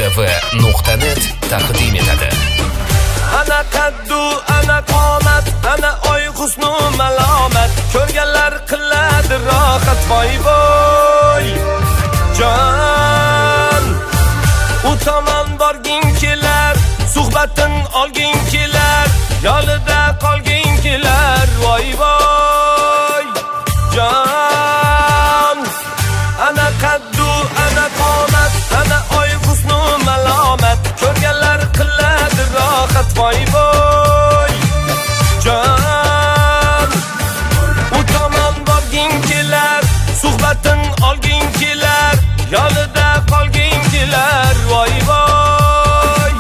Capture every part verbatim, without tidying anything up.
v nuqta net taqdim etadi. Ana qaddu, ana qomat, ana oy husnu malomat, ko'rganlar qiladi rohat voy voy. Jon, u tomon borging kelar, suhbatin olging kelar, yolida qolging kelar voy voy. Jon, ana qaddu, ana qomat, ana oy husnu malomat, ko'rganlar qiladi rohat voy voy. Jon, u tomon borging kelar, suhbatin olging kelar, yolida qolging kelar voy voy.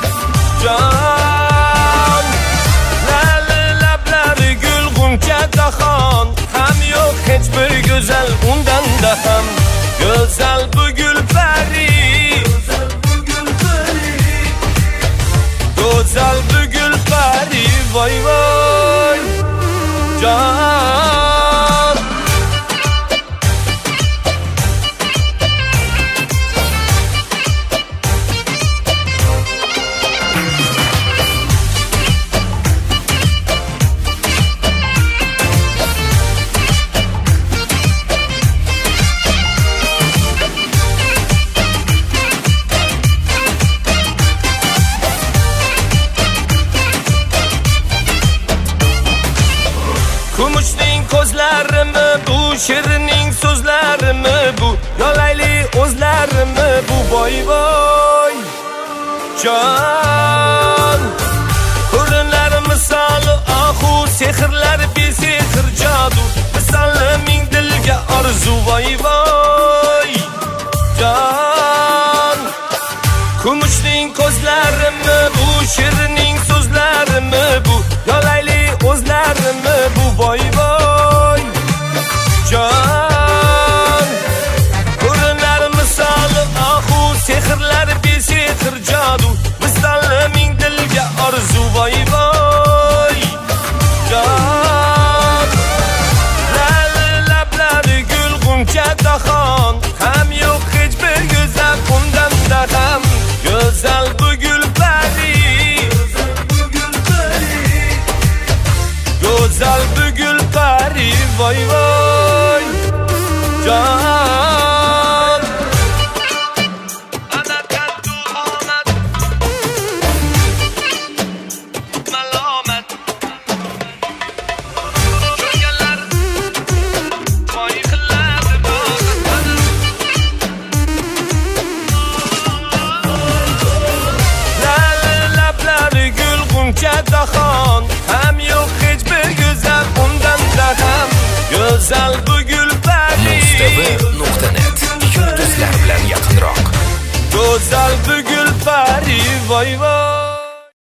Jon, lali lablari gul g'uncha daxon, ham yo'q hech bir go'zal undan da ham go'zal bu gul pari, go'zal bu gul pari voy voy. Jon, kumushning ko'zlarimi bu, shirining so'zlarimi bu, yolayli o'zlarimi bu voy voy. Jon, ko'rinar misoli ahu, sehrlar besehr jadu, misoli ming dilga orzu voy voy. Jon, kumushning ko'zlarimi bu, shirining so'zlarimi bu, yolayli o'zlarimi bu voy voy. Jon, ko'rinar misoli ahu, sehrlar besehr jadu, misoli ming dilga orzu voy voy. Jon, lali lablari gul g'uncha daxon, ham yo'q hech bir go'zal undan da ham go'zal bu gul pari, go'zal bu gul pari voy voy. Jon, ana qaddu qomat, malomat, ko'rganlar voy qiladi rohat. Lali lablari gul g'uncha daxon, ham yo'q hech bir go'zal undan da ham go'zal bu gul pari, Mustafa nuqta net yulduzlar bilan yaqinroq. go'zal bu gul pari voy voy.